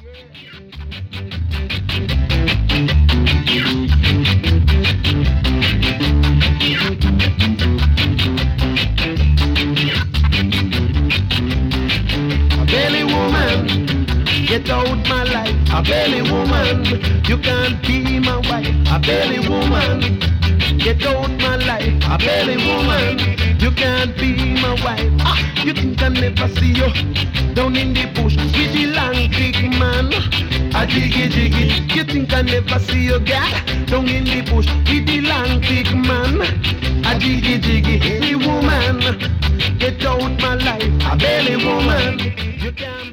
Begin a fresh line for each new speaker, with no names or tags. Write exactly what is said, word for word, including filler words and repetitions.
A belly woman, get out my life. A belly woman, you can't be my wife. A belly woman, get out my life. A belly woman, you can't be my wife. Ah, you think I never see you down in the bush with the long big man? A jiggy jiggy, you think I never see you girl down in the bush with the long big man? A jiggy jiggy, the woman, get out my life. A belly woman, you can't